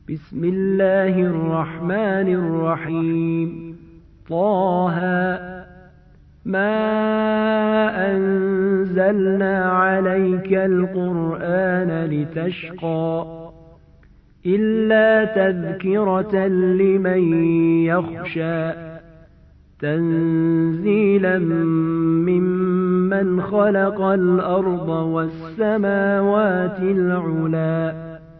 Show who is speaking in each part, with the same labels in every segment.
Speaker 1: بسم الله الرحمن الرحيم. طه ما أنزلنا عليك القرآن لتشقى إلا تذكرة لمن يخشى تنزيلا ممن خلق الأرض والسماوات العلا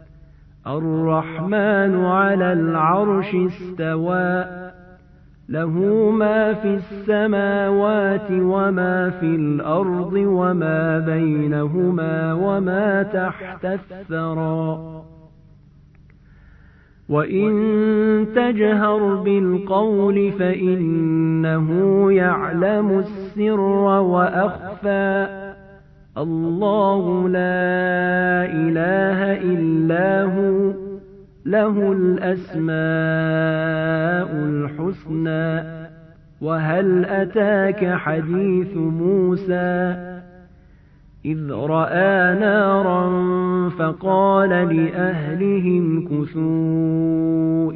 Speaker 1: الرحمن على العرش استوى له ما في السماوات وما في الأرض وما بينهما وما تحت الثرى وإن تجهر بالقول فإنه يعلم السر وأخفى الله لا إله إلا هو له الأسماء الحسنى وهل أتاك حديث موسى إذ رأى نارا فقال لأهلهم كثوا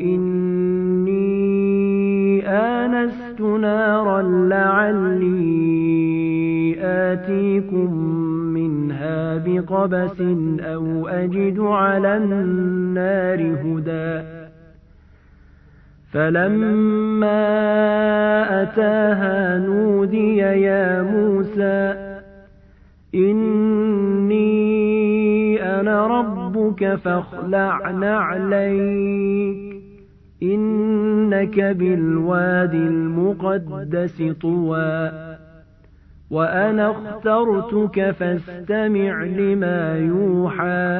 Speaker 1: إني آنست نارا لعلي آتيكم منها بقبس أو أجد على النار هدى فلما أتاها نودي يا موسى إني أنا ربك فاخلع نعليك إنك بالواد المقدس طوى وأنا اخترتك فاستمع لما يوحى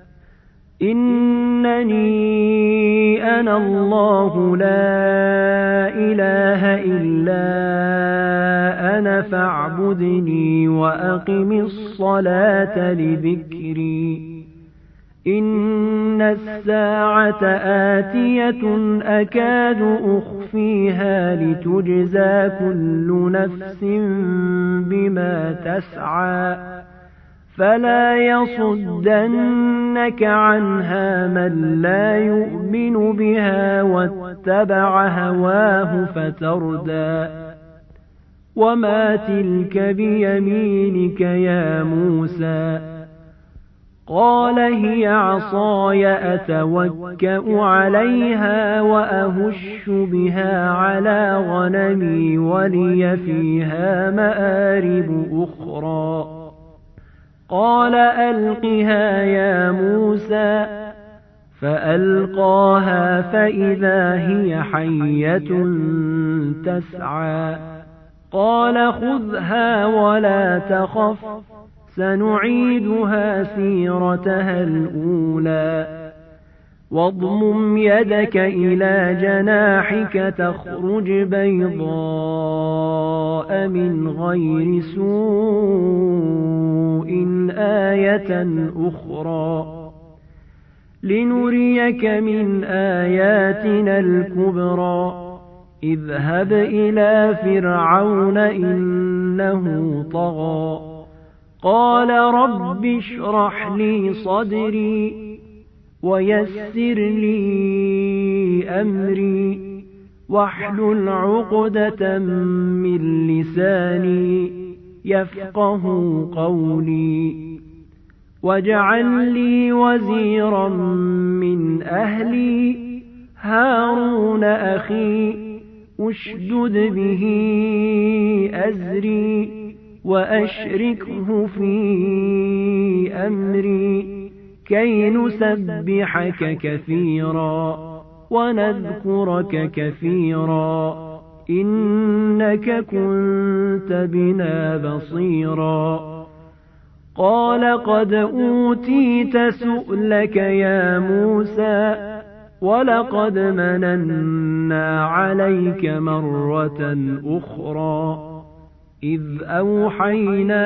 Speaker 1: إنني أنا الله لا إله إلا أنا فاعبدني وأقم الصلاة لذكري إن الساعة آتية أكاد أخفيها لتجزى كل نفس بما تسعى فلا يصدنك عنها من لا يؤمن بها واتبع هواه فتردى وما تلك بيمينك يا موسى قال هي عصاي أتوكأ عليها وأهش بها على غنمي ولي فيها مآرب أخرى قال ألقها يا موسى فألقاها فإذا هي حية تسعى قال خذها ولا تخف سنعيدها سيرتها الأولى واضمم يدك إلى جناحك تخرج بيضاء من غير سوء آية أخرى لنريك من آياتنا الكبرى اذهب إلى فرعون إنه طغى قال رب اشرح لي صدري ويسر لي أمري واحلل عقدة من لساني يفقه قولي واجعل لي وزيرا من أهلي هارون أخي اشدد به أزري وأشركه في أمري كي نسبحك كثيرا ونذكرك كثيرا إنك كنت بنا بصيرا قال قد أوتيت سؤلك يا موسى ولقد مننا عليك مرة أخرى إذ أوحينا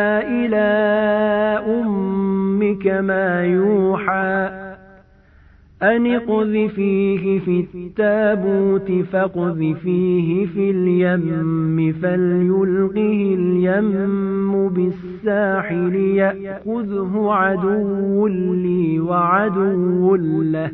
Speaker 1: إلى أمك ما يوحى أن اقذفيه في التابوت فاقذفيه في اليم فليلقه اليم بالساحل يأخذه عدو لي وعدو له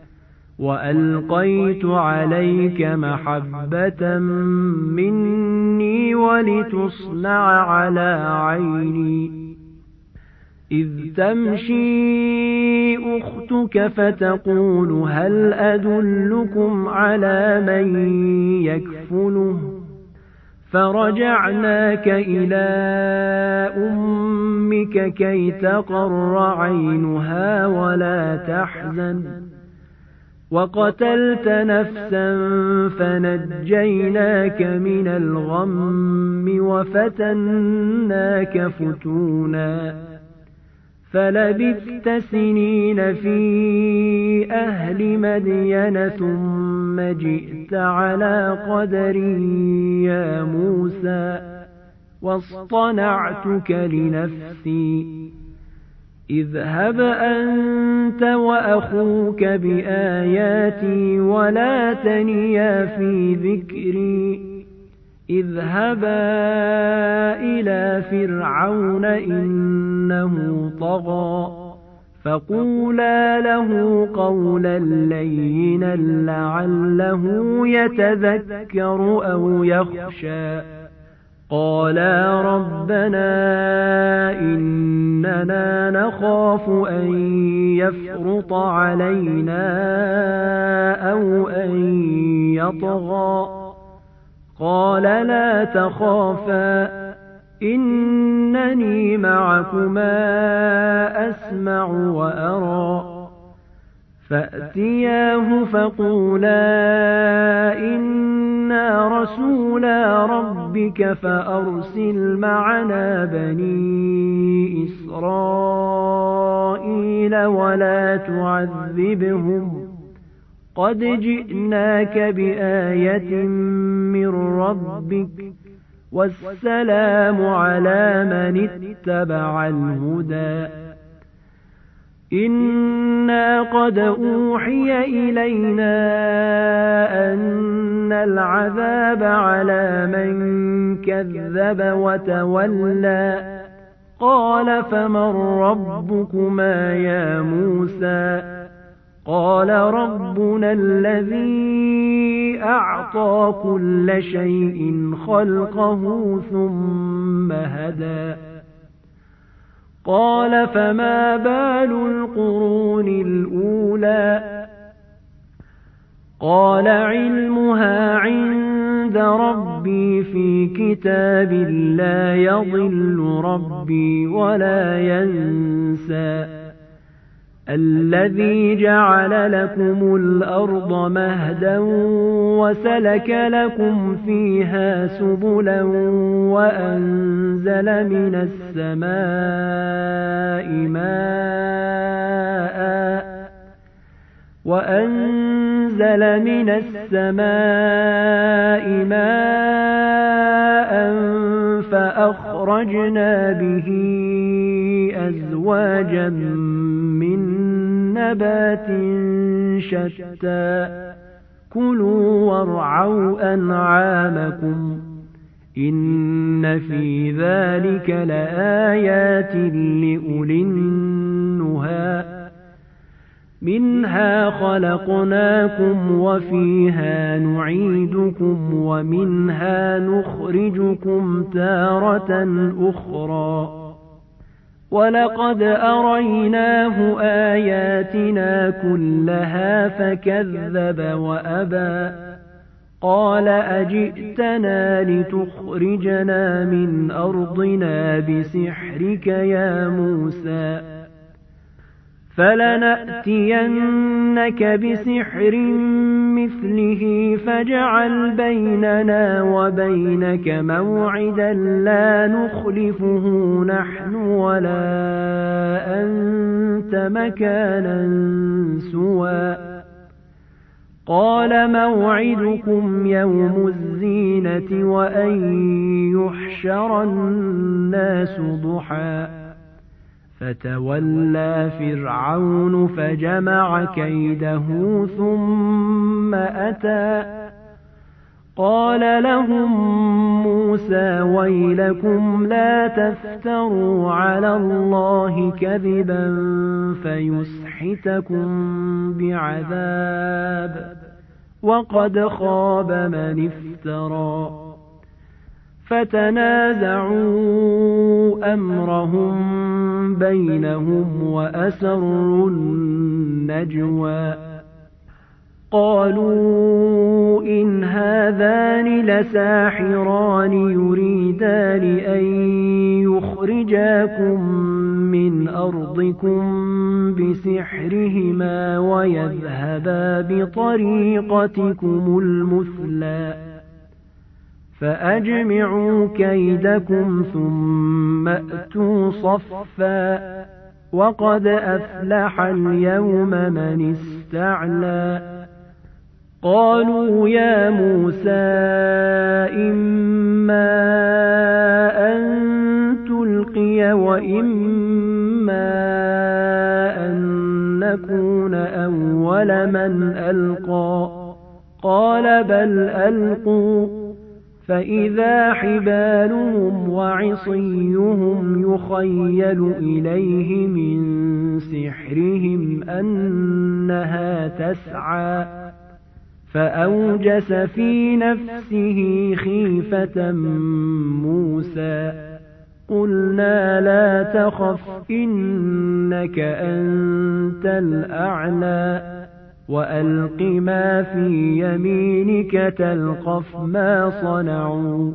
Speaker 1: وألقيت عليك محبة مني ولتصنع على عيني إذ تمشي أختك فتقول هل أدلكم على من يكفله فرجعناك إلى أمك كي تقر عينها ولا تحزن وقتلت نفسا فنجيناك من الغم وفتناك فتونا فلبثت سنين في أهل مدين ثم جئت على قدري يا موسى واصطنعتك لنفسي اذهب أنت وأخوك بآياتي ولا تنيا في ذكري اذهبا إلى فرعون إنه طغى فقولا له قولا لينا لعله يتذكر أو يخشى قالا ربنا إننا نخاف أن يفرط علينا أو أن يطغى قال لا تخافا إنني معكما أسمع وأرى فأتياه فقولا إنا رسولا ربك فأرسل معنا بني إسرائيل ولا تعذبهم قد جئناك بآية من ربك والسلام على من اتبع الهدى إنا قد أوحي إلينا أن العذاب على من كذب وتولى قال فمن ربكما يا موسى قال ربنا الذي أعطى كل شيء خلقه ثم هدى قال فما بال القرون الأولى قال علمها عند ربي في كتاب لا يضل ربي ولا ينسى الذي جعل لكم الأرض مهدا وسلك لكم فيها سبلا وأنزل من السماء ماء فأخرجنا به أزواجا من نبات شتى كلوا وارعوا أنعامكم إن في ذلك لآيات لأولي النهى منها خلقناكم وفيها نعيدكم ومنها نخرجكم تارة أخرى ولقد أريناه آياتنا كلها فكذب وأبى قال أجئتنا لتخرجنا من أرضنا بسحرك يا موسى فلنأتينك بسحر مثله فاجعل بيننا وبينك موعدا لا نخلفه نحن ولا أنت مكانا سوى قال موعدكم يوم الزينة وأن يحشر الناس ضحى فتولى فرعون فجمع كيده ثم أتى قال لهم موسى ويلكم لا تفتروا على الله كذبا فيسحتكم بعذاب وقد خاب من افترى فتنازعوا أمرهم بينهم وأسروا النجوى قالوا إن هذان لساحران يريدان أن يخرجاكم من أرضكم بسحرهما ويذهبا بطريقتكم المثلى فأجمعوا كيدكم ثم أتوا صفا وقد أفلح اليوم من استعلى قالوا يا موسى إما أن تلقي وإما أن نكون أول من ألقى قال بل ألقوا فإذا حبالهم وعصيهم يخيل إليه من سحرهم أنها تسعى فأوجس في نفسه خيفة موسى قلنا لا تخف إنك أنت الأعلى وألق ما في يمينك تلقف ما صنعوا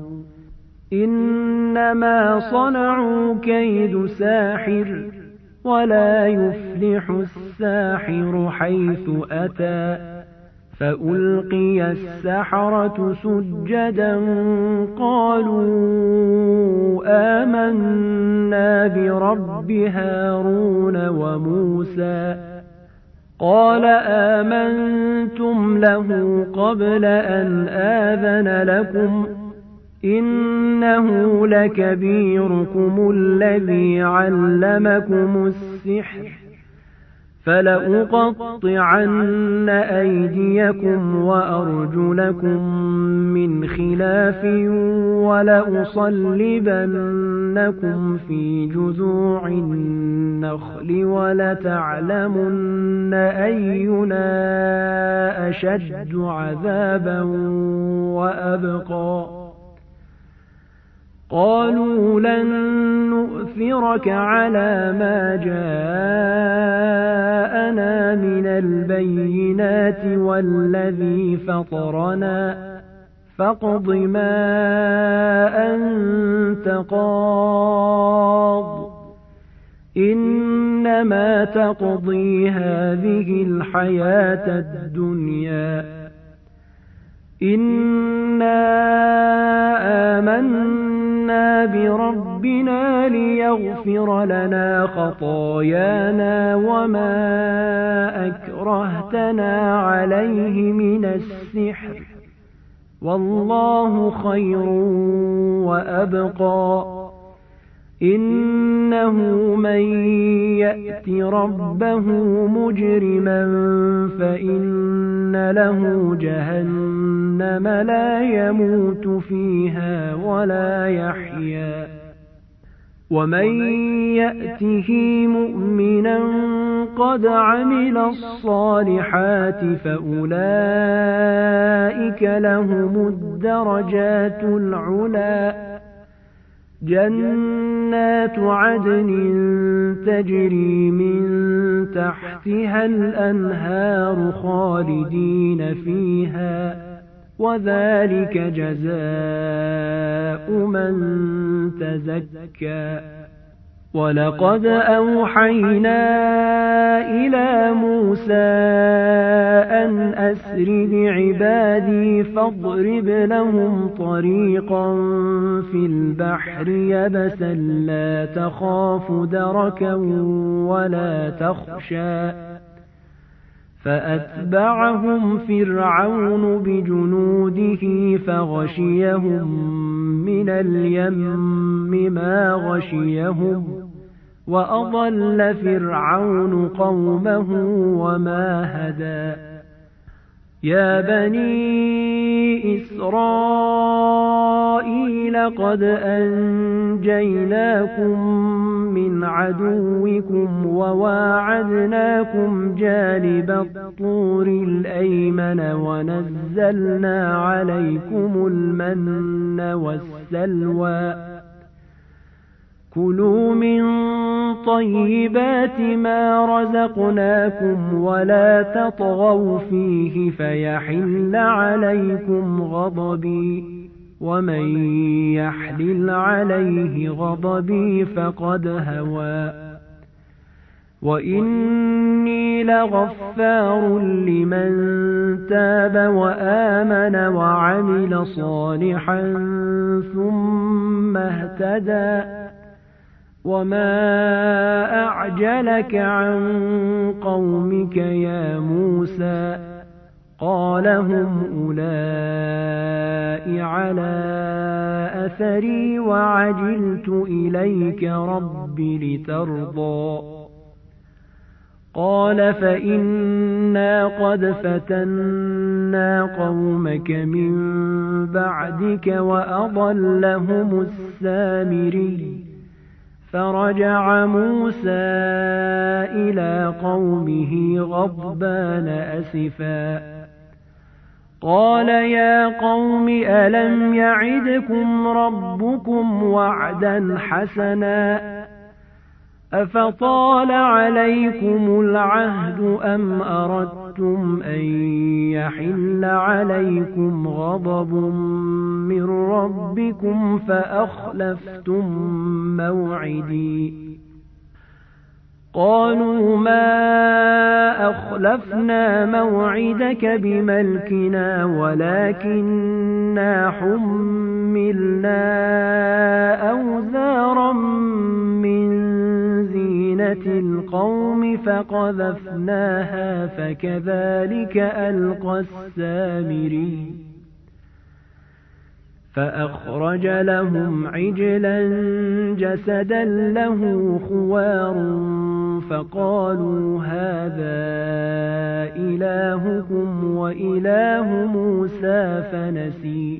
Speaker 1: إنما صنعوا كيد ساحر ولا يفلح الساحر حيث أتى فألقي السحرة سجدا قالوا آمنا برب هارون وموسى قال آمنتم له قبل أن آذن لكم إنه لكبيركم الذي علمكم السحر فلأقطعن أيديكم وأرجلكم من خلاف ولأصلبنكم في جذوع النخل ولتعلمن أينا أشد عذابا وأبقى قالوا لن نؤثرك على ما جاءنا من البينات والذي فطرنا فاقض ما أنت قاض إنما تقضي هذه الحياة الدنيا إنا آمنا بربنا ليغفر لنا خطايانا وما أكرهتنا عليه من السحر والله خير وأبقى إنه من يأت ربه مجرما فإن له جهنم لا يموت فيها ولا يحيا ومن يأته مؤمنا قد عمل الصالحات فأولئك لهم الدرجات العلى جنات عدن تجري من تحتها الأنهار خالدين فيها وذلك جزاء من تزكى ولقد أوحينا إلى موسى أن أسر بعبادي فاضرب لهم طريقا في البحر يبسا لا تخاف دركا ولا تخشى فأتبعهم فرعون بجنوده فغشيهم من اليم ما غشيهم وأضل فرعون قومه وما هدى يا بني إسرائيل قد أنجيناكم من عدوكم وواعدناكم جانب الطور الأيمن ونزلنا عليكم المن والسلوى كلوا من طيبات ما رزقناكم ولا تطغوا فيه فيحل عليكم غضبي ومن يحلل عليه غضبي فقد هوى وإني لغفار لمن تاب وآمن وعمل صالحا ثم اهتدى وما أعجلك عن قومك يا موسى قال هم أولئك على أثري وعجلت إليك رب لترضى قال فإنا قد فتنا قومك من بعدك وأضلهم السامري فرجع موسى إلى قومه غضبان أسفا قال يا قوم ألم يعدكم ربكم وعدا حسنا أفطال عليكم العهد أم أردتم أن يحل عليكم غضب من ربكم فأخلفتم موعدي قالوا ما أخلفنا موعدك بملكنا ولكننا حملنا أوزارا من زينة القوم فقذفناها فكذلك ألقى السامري فأخرج لهم عجلا جسدا له خوار فقالوا هذا إلهكم وإله موسى فنسي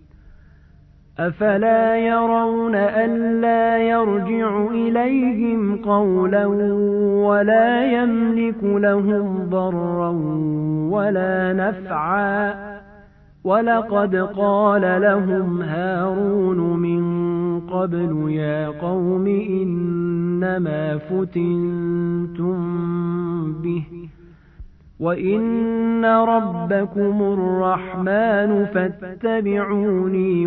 Speaker 1: أفلا يرون ألا يرجع إليهم قولا ولا يملك لهم ضرا ولا نفعا ولقد قال لهم هارون من قبل يا قوم إنما فتنتم به وإن ربكم الرحمن فاتبعوني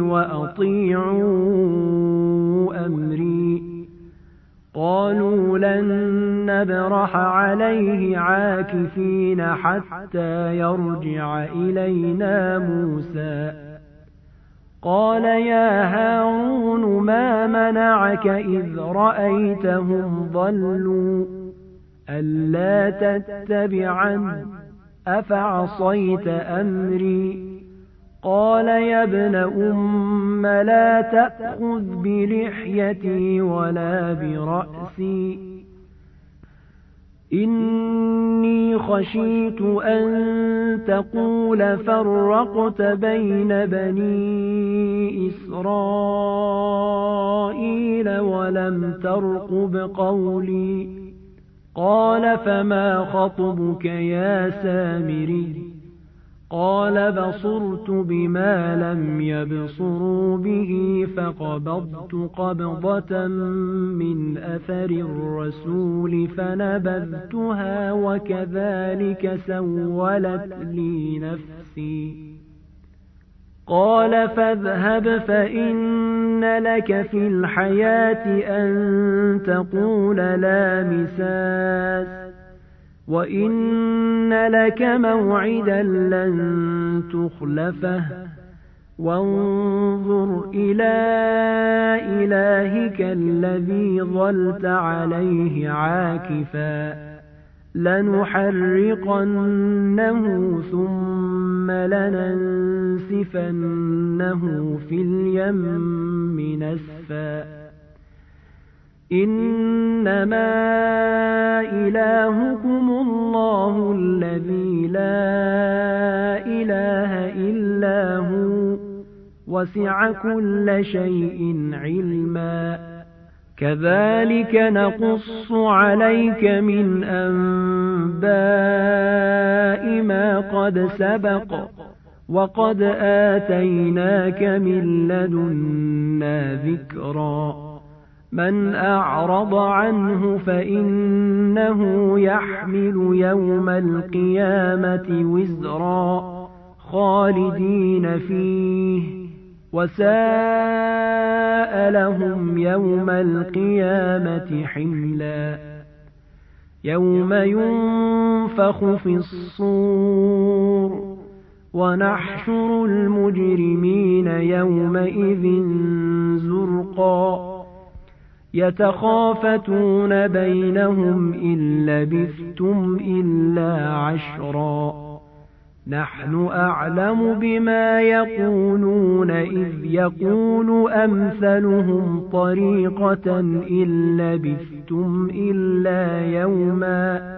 Speaker 1: وأطيعوا أمري قالوا لن نبرح عليه عاكفين حتى يرجع إلينا موسى قال يا هارون ما منعك إذ رأيتهم ضلوا ألا تتبعن أفعصيت أمري قال يا ابن أم لا تأخذ بلحيتي ولا برأسي إني خشيت أن تقول فرقت بين بني إسرائيل ولم ترقب قولي قال فما خطبك يا سامري قال بصرت بما لم يبصروا به فقبضت قبضة من أثر الرسول فنبذتها وكذلك سولت لي نفسي قال فاذهب فإن لك في الحياة أن تقول لا مساس وإن لك موعدا لن تخلفه وانظر إلى إلهك الذي ظلت عليه عاكفا لنحرقنه ثم لننسفنه في اليم نسفا إنما إلهكم الله الذي لا إله إلا هو وسع كل شيء علما كذلك نقص عليك من أنباء ما قد سبق وقد آتيناك من لدنا ذكرا من أعرض عنه فإنه يحمل يوم القيامة وزرا خالدين فيه وساء لهم يوم القيامة حملا يوم ينفخ في الصور ونحشر المجرمين يومئذ زرقا يتخافتون بينهم إن لبثتم إلا عشرا نحن أعلم بما يقولون إذ يقول أمثلهم طريقة إن لبثتم إلا يوما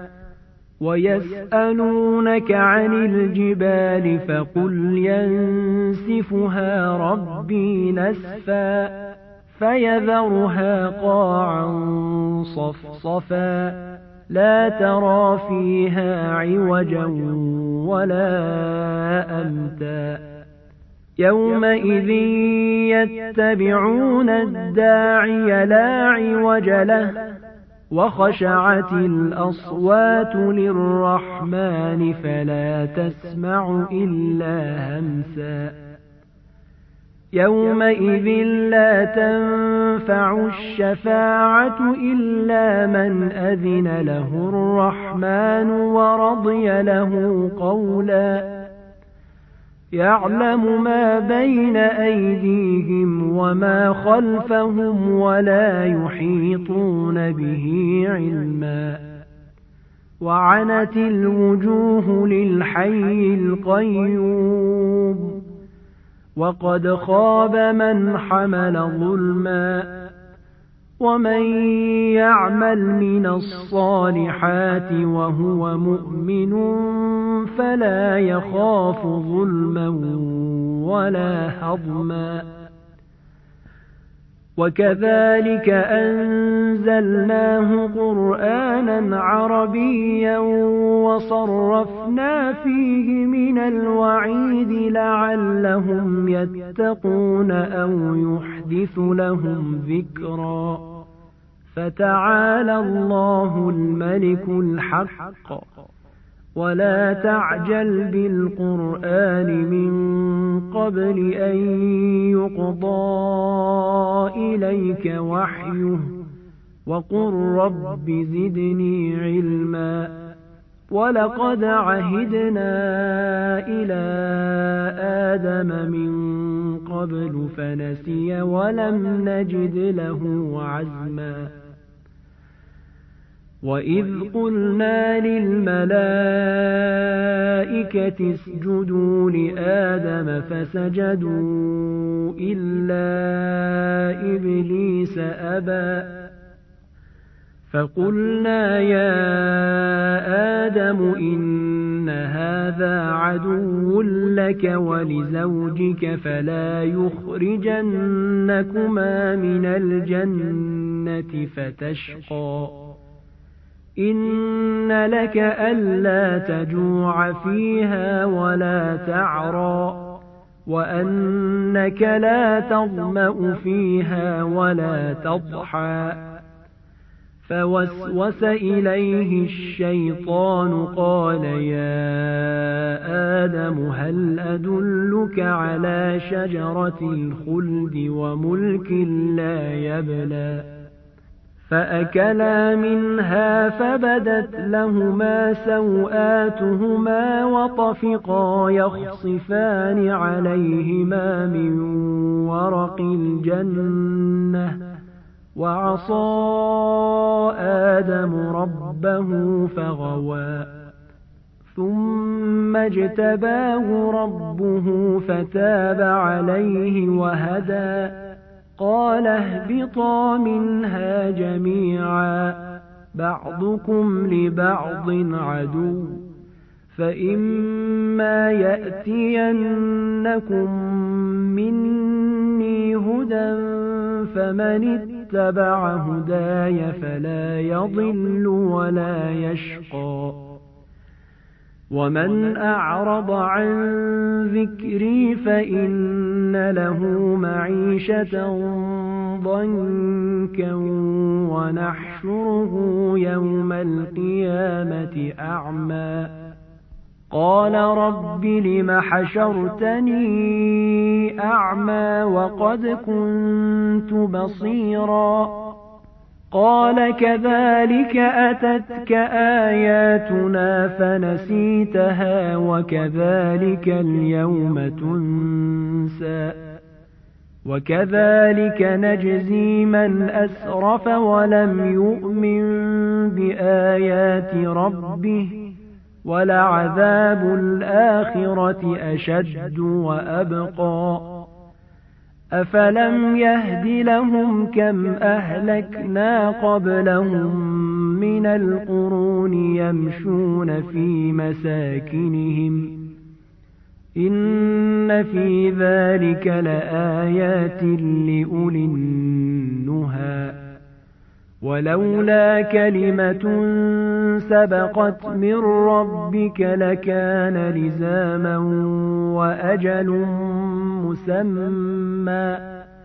Speaker 1: ويسألونك عن الجبال فقل ينسفها ربي نسفا فيذرها قاعا صفصفا لا ترى فيها عوجا ولا أمتا يومئذ يتبعون الداعي لا عوج له وخشعت الأصوات للرحمن فلا تسمع إلا همسا يومئذ لا تنفع الشفاعة إلا من أذن له الرحمن ورضي له قولا يعلم ما بين أيديهم وما خلفهم ولا يحيطون به علما وعنت الوجوه للحي القيوم وقد خاب من حمل ظلما ومن يعمل من الصالحات وهو مؤمن فلا يخاف ظلما ولا هضما وكذلك أنزلناه قرآنا عربيا وصرفنا فيه من الوعيد لعلهم يتقون أو يحدث لهم ذكرا فتعالى الله الملك الحق ولا تعجل بالقرآن من قبل أن يقضى إليك وحيه وقل رب زدني علما ولقد عهدنا إلى آدم من قبل فنسي ولم نجد له عزما وإذ قلنا للملائكة اسجدوا لآدم فسجدوا إلا إبليس أبى فقلنا يا آدم إن هذا عدو لك ولزوجك فلا يخرجنكما من الجنة فتشقى إن لك ألا تجوع فيها ولا تعرى وأنك لا تظمأ فيها ولا تضحى فوسوس إليه الشيطان قال يا آدم هل أدلك على شجرة الخلد وملك لا يبلى فأكلا منها فبدت لهما سوآتهما وطفقا يخصفان عليهما من ورق الجنة وعصى آدم ربه فغوى ثم اجتباه ربه فتاب عليه وهدى قال اهبطا منها جميعا بعضكم لبعض عدو فإما يأتينكم مني هدى فمن اتبع هداي فلا يضل ولا يشقى ومن أعرض عن ذكري فإن له معيشة ضنكا ونحشره يوم القيامة أعمى قال رب لم حشرتني أعمى وقد كنت بصيرا قال كذلك أتتك آياتنا فنسيتها وكذلك اليوم تنسى وكذلك نجزي من أسرف ولم يؤمن بآيات ربه ولعذاب الآخرة أشد وأبقى أفلم يهد لهم كم أهلكنا قبلهم من القرون يمشون في مساكنهم إن في ذلك لآيات لأولي النهى ولولا كلمة سبقت من ربك لكان لزاما وأجل مسمى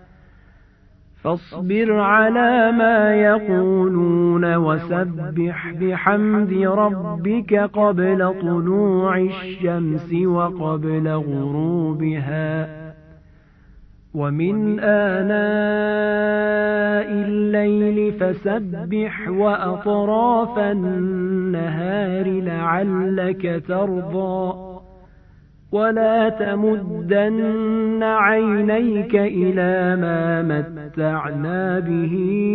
Speaker 1: فاصبر على ما يقولون وسبح بحمد ربك قبل طلوع الشمس وقبل غروبها ومن آناء الليل فسبح وأطراف النهار لعلك ترضى ولا تمدن عينيك إلى ما متعنا به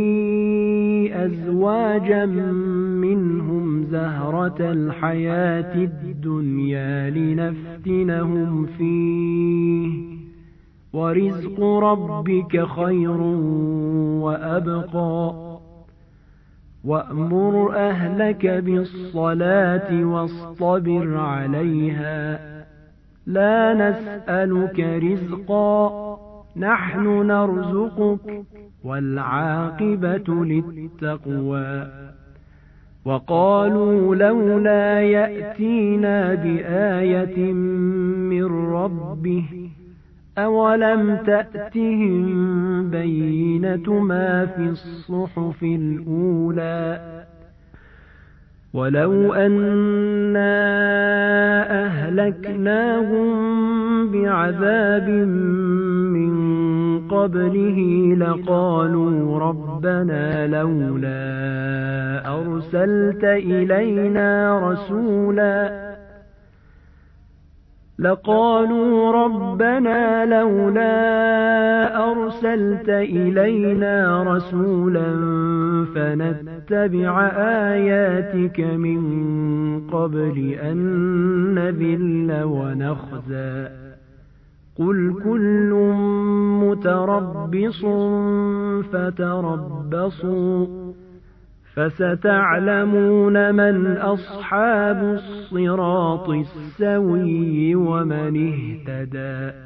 Speaker 1: أزواجا منهم زهرة الحياة الدنيا لنفتنهم فيه ورزق ربك خير وأبقى وأمر أهلك بالصلاة واصطبر عليها لا نسألك رزقا نحن نرزقك والعاقبة للتقوى وقالوا لولا يأتينا بآية من ربه أولم تأتهم بينة ما في الصحف الأولى ولو أنا أهلكناهم بعذاب من قبله لقالوا ربنا لولا أرسلت إلينا رسولا فنتبع آياتك من قبل أن نذل ونخزى قل كل متربص فتربصوا فستعلمون من أصحاب الصراط السوي ومن اهتدى